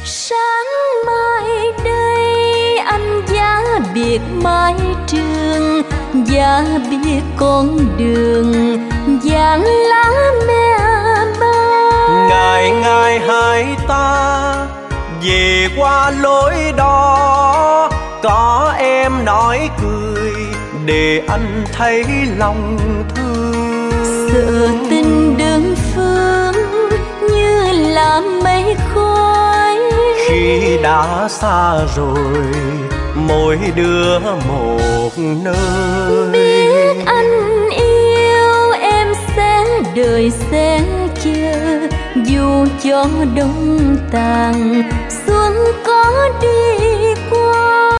Sáng mai đây anh giá biệt mái trường, giá biết con đường dáng lá me bay. Ngày ngày hai ta về qua lối đó, có em nói cười để anh thấy lòng thương. Sợ tình đơn phương như là mây khói, khi đã xa rồi mỗi đứa một nơi. biết anh yêu em sẽ đời sẽ chờ, dù cho đông tàn xuân có đi